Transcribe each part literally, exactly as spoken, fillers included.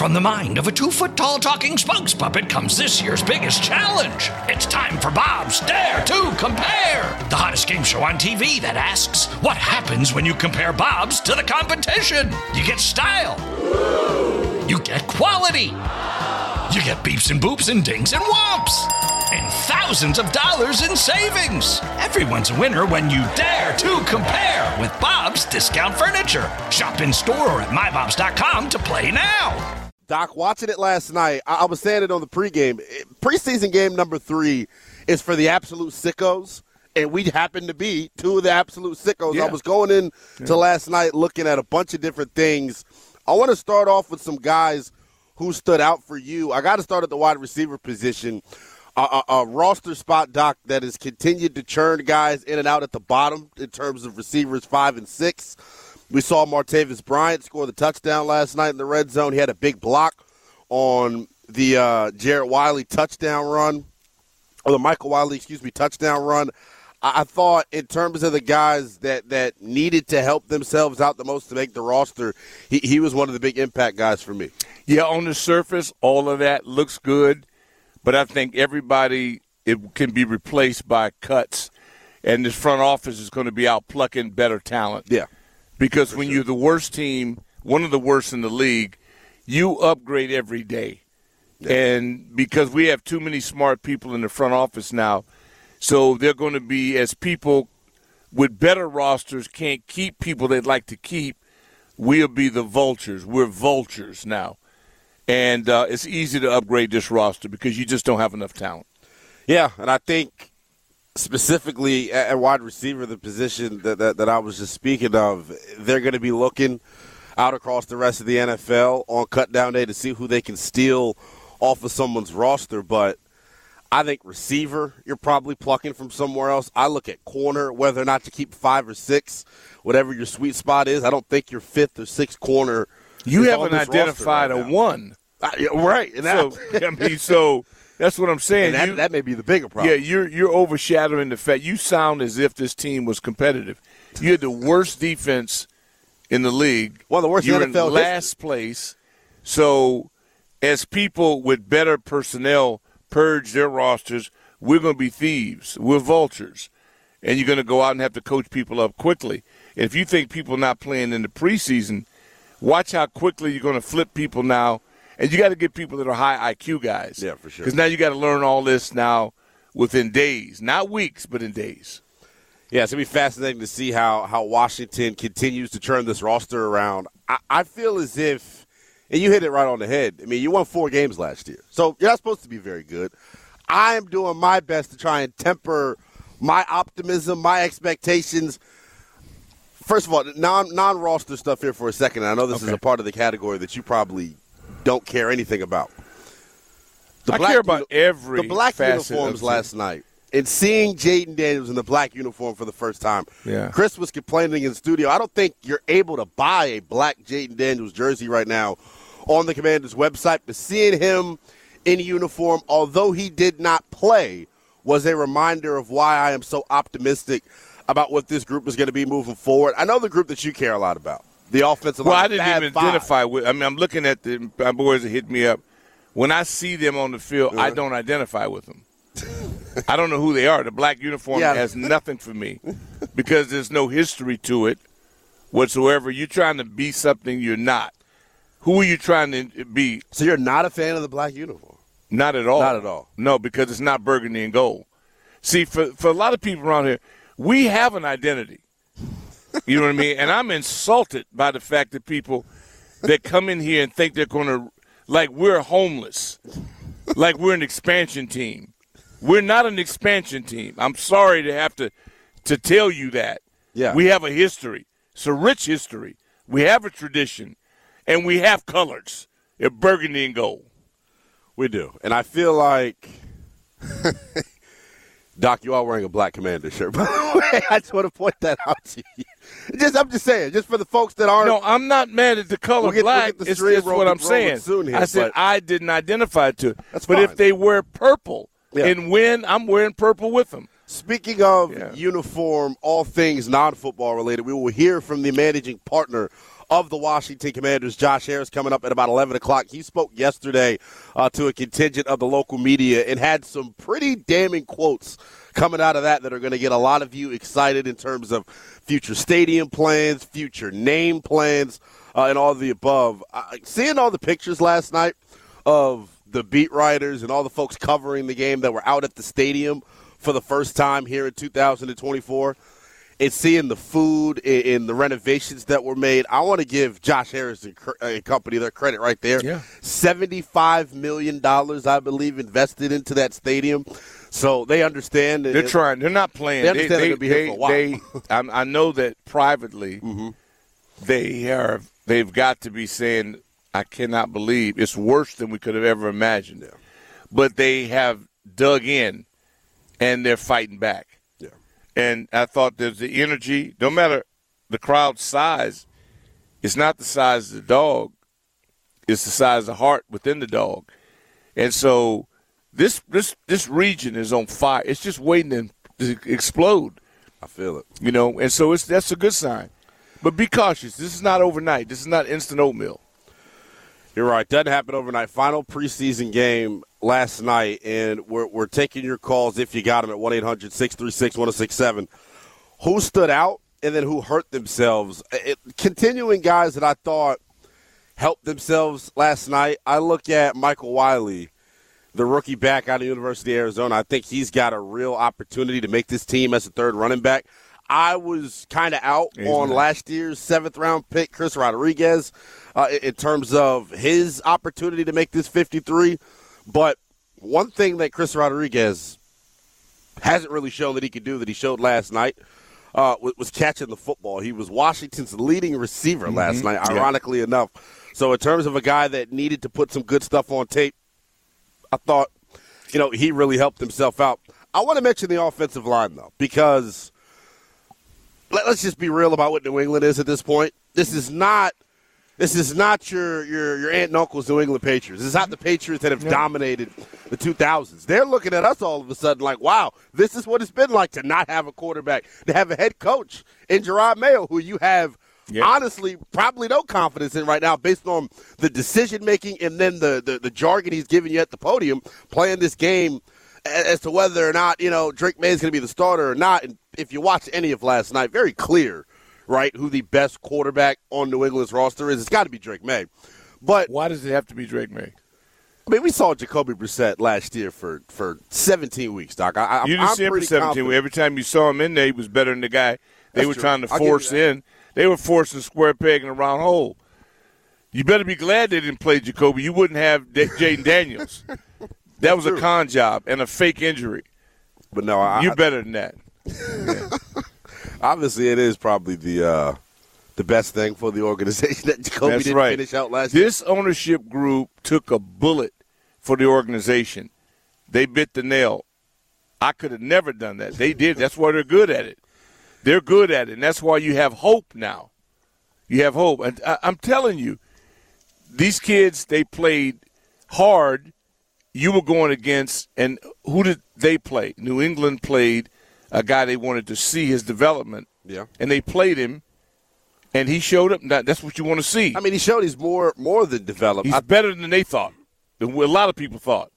From the mind of a two-foot-tall talking spokes puppet comes this year's biggest challenge. It's time for Bob's Dare to Compare, the hottest game show on T V that asks, what happens when you compare Bob's to the competition? You get style. You get quality. You get beeps and boops and dings and whomps. And thousands of dollars in savings. Everyone's a winner when you dare to compare with Bob's Discount Furniture. Shop in store or at my bobs dot com to play now. Doc, watching it last night, I, I was saying it on the pregame. Preseason game number three is for the absolute sickos, and we happen to be two of the absolute sickos. Yeah. I was going in yeah. to last night looking at a bunch of different things. I want to start off with some guys who stood out for you. I got to start at the wide receiver position. A, a, a roster spot, Doc, that has continued to churn guys in and out at the bottom in terms of receivers five and six. We saw Martavis Bryant score the touchdown last night in the red zone. He had a big block on the uh, Jared Wiley touchdown run, or the Michael Wiley, excuse me, touchdown run. I, I thought in terms of the guys that, that needed to help themselves out the most to make the roster, he, he was one of the big impact guys for me. Yeah, on the surface, all of that looks good, but I think everybody it can be replaced by cuts, and this front office is going to be out plucking better talent. Yeah. Because For when sure. you're the worst team, one of the worst in the league, you upgrade every day. Yeah. And because we have too many smart people in the front office now, so they're going to be, as people with better rosters can't keep people they'd like to keep, we'll be the vultures. We're vultures now. And uh, it's easy to upgrade this roster because you just don't have enough talent. Yeah, and I think – specifically at wide receiver, the position that, that, that I was just speaking of, they're going to be looking out across the rest of the N F L on cutdown day to see who they can steal off of someone's roster. But I think receiver, you're probably plucking from somewhere else. I look at corner, whether or not to keep five or six, whatever your sweet spot is. I don't think your fifth or sixth corner. You haven't identified right a now. one. I, right. And so, I mean, so – that's what I'm saying. And that, you, that may be the bigger problem. Yeah, you're you're overshadowing the fact. You sound as if this team was competitive. You had the worst defense in the league. One of the worst you're N F L in last history. place. So as people with better personnel purge their rosters, we're going to be thieves. We're vultures. And you're going to go out and have to coach people up quickly. And if you think people not playing in the preseason, watch how quickly you're going to flip people now. And you got to get people that are high I Q guys. Yeah, for sure. Because now you got to learn all this now within days. Not weeks, but in days. Yeah, it's going to be fascinating to see how, how Washington continues to turn this roster around. I, I feel as if, and you hit it right on the head, I mean, you won four games last year. So you're not supposed to be very good. I am doing my best to try and temper my optimism, my expectations. First of all, non, non-roster stuff here for a second. I know this okay. is a part of the category that you probably – don't care anything about. The I care about uni- every The black facet uniforms of last night. And seeing Jaden Daniels in the black uniform for the first time. Yeah. Chris was complaining in the studio. I don't think you're able to buy a black Jaden Daniels jersey right now on the Commanders' website. But seeing him in uniform, although he did not play, was a reminder of why I am so optimistic about what this group is going to be moving forward. I know the group that you care a lot about. The offensive well, line. Well, I didn't even five. identify with – I mean, I'm looking at the my boys that hit me up. When I see them on the field, uh-huh. I don't identify with them. I don't know who they are. The black uniform yeah. has nothing for me because there's no history to it whatsoever. You're trying to be something you're not. Who are you trying to be? So you're not a fan of the black uniform? Not at all. Not at all. No, because it's not burgundy and gold. See, for, for a lot of people around here, we have an identity. You know what I mean? And I'm insulted by the fact that people that come in here and think they're going to, like we're homeless, like we're an expansion team. We're not an expansion team. I'm sorry to have to, to tell you that. Yeah. We have a history. It's a rich history. We have a tradition. And we have colors. They're burgundy and gold. We do. And I feel like – Doc, you are wearing a black Commander shirt, by the way. I just want to point that out to you. Just, I'm just saying, just for the folks that aren't. No, I'm not mad at the color we'll get, black. We'll it's just what I'm saying. Here, I said I didn't identify to it. That's but fine. if they wear purple yeah. and win, I'm wearing purple with them. Speaking of yeah. uniform, all things non-football related, we will hear from the managing partner of the Washington Commanders, Josh Harris, coming up at about eleven o'clock. He spoke yesterday uh, to a contingent of the local media and had some pretty damning quotes coming out of that that are going to get a lot of you excited in terms of future stadium plans, future name plans, uh, and all of the above. Uh, seeing all the pictures last night of the beat writers and all the folks covering the game that were out at the stadium for the first time here in two thousand twenty-four, and seeing the food and the renovations that were made, I want to give Josh Harris and company their credit right there. Yeah. seventy-five million dollars, I believe, invested into that stadium. So they understand. They're trying. They're not playing. They understand they, they're going to be here for a while. They, I, I know that privately mm-hmm. they are, they've got to be saying, I cannot believe it's worse than we could have ever imagined. Yeah. But they have dug in, and they're fighting back. Yeah. And I thought there's the energy. No matter the crowd size, it's not the size of the dog. It's the size of the heart within the dog. And so this this this region is on fire. It's just waiting to explode. I feel it. You know, and so it's that's a good sign. But be cautious. This is not overnight. This is not instant oatmeal. You're right. Doesn't happen overnight. Final preseason game last night, and we're we're taking your calls if you got them at one eight hundred six three six one oh six seven. Who stood out and then who hurt themselves? It, continuing guys that I thought helped themselves last night, I look at Michael Wiley, the rookie back out of the University of Arizona. I think he's got a real opportunity to make this team as a third running back. I was kind of out he's on nice. last year's seventh-round pick, Chris Rodriguez, uh, in terms of his opportunity to make this fifty-three. But one thing that Chris Rodriguez hasn't really shown that he could do that he showed last night uh, was, was catching the football. He was Washington's leading receiver mm-hmm. last night, ironically yeah. enough. So in terms of a guy that needed to put some good stuff on tape, I thought, you know, he really helped himself out. I want to mention the offensive line, though, because let, let's just be real about what New England is at this point. This is not this is not your your, your aunt and uncle's New England Patriots. This is not the Patriots that have yeah. dominated the two thousands. They're looking at us all of a sudden like, wow, this is what it's been like to not have a quarterback, to have a head coach in Gerard Mayo, who you have Yep. honestly probably no confidence in right now based on the decision-making and then the, the, the jargon he's giving you at the podium playing this game as to whether or not, you know, Drake May is going to be the starter or not. And if you watch any of last night, very clear, right, who the best quarterback on New England's roster is. It's got to be Drake May. But why does it have to be Drake May? I mean, we saw Jacoby Brissett last year for, for seventeen weeks, Doc. I, you didn't I'm see him for seventeen weeks. Every time you saw him in there, he was better than the guy they That's were true. trying to I'll force in. They were forcing a square peg in a round hole. You better be glad they didn't play Jacoby. You wouldn't have D- Jaden Daniels. That was a con job and a fake injury. But no, I, you're I, better than that. Yeah. Obviously, it is probably the uh, the best thing for the organization that Jacoby That's didn't right. finish out last year. This ownership group took a bullet for the organization. They bit the nail. I could have never done that. They did. That's why they're good at it. They're good at it, and that's why you have hope now. You have hope. And I, I'm telling you, these kids, they played hard. You were going against, and who did they play? New England played a guy they wanted to see his development. Yeah. And they played him, and he showed up. That's what you want to see. I mean, he showed he's more more than developed. He's I, better than they thought, than a lot of people thought.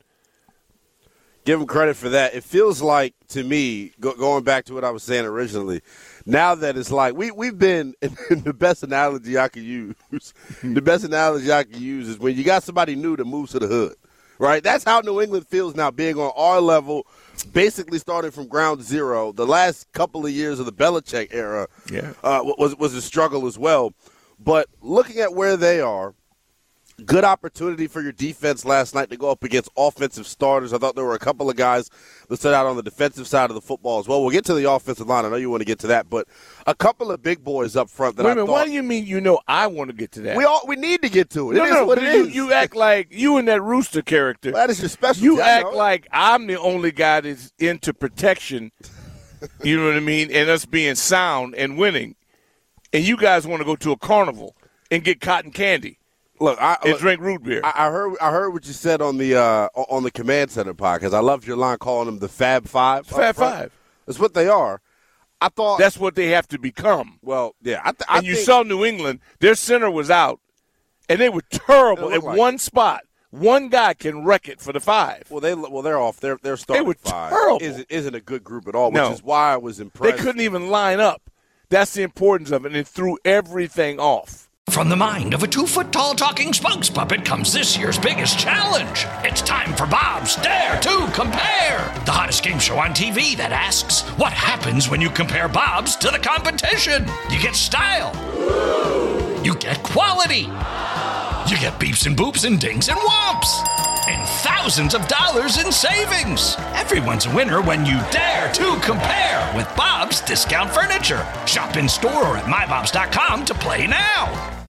Give him credit for that. It feels like, to me, go, going back to what I was saying originally, now that it's like we, we've been – and the best analogy I could use, the best analogy I could use is when you got somebody new that moves to the hood, right? That's how New England feels now, being on our level, basically starting from ground zero. The last couple of years of the Belichick era yeah. uh, was, was a struggle as well. But looking at where they are, good opportunity for your defense last night to go up against offensive starters. I thought there were a couple of guys that stood out on the defensive side of the football as well. We'll get to the offensive line. I know you want to get to that, but a couple of big boys up front that Wait I a minute, thought. Why do you mean you know I want to get to that? We all we need to get to it. No, it no, is what but it you, is. you act like you and that Rooster character. That is your specialty. You I act know. like I'm the only guy that's into protection. You know what I mean? And us being sound and winning. And you guys want to go to a carnival and get cotton candy. Look, I and look, drink root beer. I, I heard. I heard what you said on the uh, on the Command Center podcast. I loved your line calling them the Fab Five. Fab Five. That's what they are. I thought that's what they have to become. Well, yeah. I th- I and you think, saw New England, their center was out, and they were terrible at like one it. spot. One guy can wreck it for the five. Well, they well they're off. They're they're starting they were five. terrible. Isn't, isn't a good group at all, which no. is why I was impressed. They couldn't even line up. That's the importance of it, and it threw everything off. From the mind of a two-foot-tall talking spokes puppet comes this year's biggest challenge. It's time for Bob's Dare to Compare, the hottest game show on T V that asks, what happens when you compare Bob's to the competition? You get style. You get quality. You get beeps and boops and dings and whomps. And thousands of dollars in savings. Everyone's a winner when you dare to compare with Bob's Discount Furniture. Shop in store or at my bobs dot com to play now.